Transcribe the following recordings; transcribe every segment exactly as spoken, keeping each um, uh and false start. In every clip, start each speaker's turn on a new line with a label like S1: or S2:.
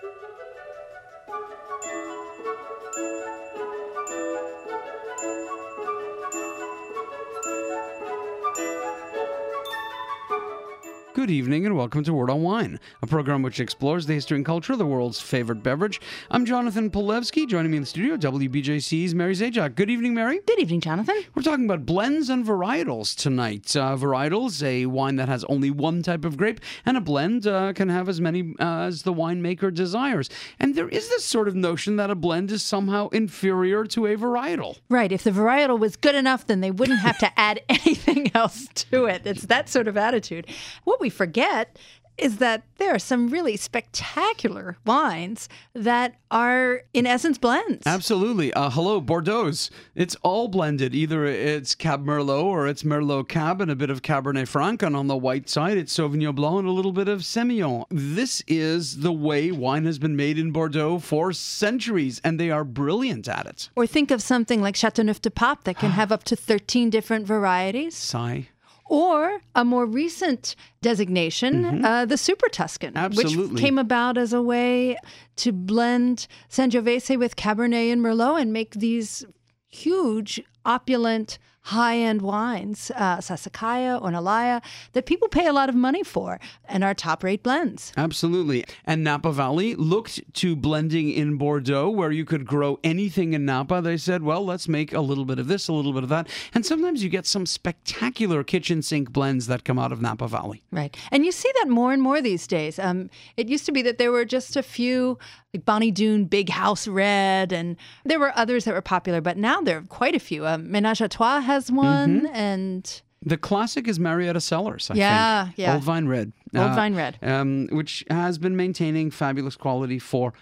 S1: Good evening and welcome to Word on Wine, a program which explores the history and culture of the world's favorite beverage. I'm Jonathan Polewski. Joining me in the studio, W B J C's Mary Zajac. Good evening, Mary.
S2: Good evening, Jonathan.
S1: We're talking about blends and varietals tonight. Uh, varietals, a wine that has only one type of grape, and a blend uh, can have as many uh, as the winemaker desires. And there is this sort of notion that a blend is somehow inferior to a varietal.
S2: Right. If the varietal was good enough, then they wouldn't have to add anything else to it. It's that sort of attitude. What we forget is that there are some really spectacular wines that are, in essence, blends.
S1: Absolutely. Uh, hello, Bordeaux's. It's all blended. Either it's Cab Merlot or it's Merlot Cab and a bit of Cabernet Franc. And on the white side, it's Sauvignon Blanc and a little bit of Semillon. This is the way wine has been made in Bordeaux for centuries, and they are brilliant at it.
S2: Or think of something like Châteauneuf-du-Pape that can have up to thirteen different varieties.
S1: Sigh.
S2: Or a more recent designation, mm-hmm. uh, the Super Tuscan,
S1: Absolutely.
S2: which came about as a way to blend Sangiovese with Cabernet and Merlot and make these huge, opulent, high-end wines, uh, Sassicaia or Nalaya, that people pay a lot of money for and are top-rate blends.
S1: Absolutely. And Napa Valley looked to blending in Bordeaux, where you could grow anything in Napa. They said, well, let's make a little bit of this, a little bit of that. And sometimes you get some spectacular kitchen sink blends that come out of Napa Valley.
S2: Right. And you see that more and more these days. Um, it used to be that there were just a few, like Bonnie Doon Big House Red, and there were others that were popular, but now there are quite a few. Um, Ménage à Trois has one, mm-hmm. and...
S1: The classic is Marietta Cellars, I
S2: yeah,
S1: think.
S2: Yeah,
S1: Old Vine Red.
S2: Old
S1: uh,
S2: Vine Red.
S1: Um, which has been maintaining fabulous quality forever.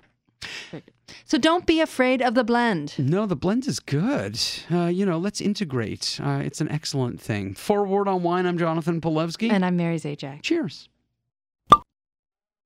S2: So don't be afraid of the blend.
S1: No, the blend is good. Uh, you know, let's integrate. Uh, it's an excellent thing. For Word on Wine, I'm Jonathan Polewski.
S2: And I'm Mary Zajac.
S1: Cheers.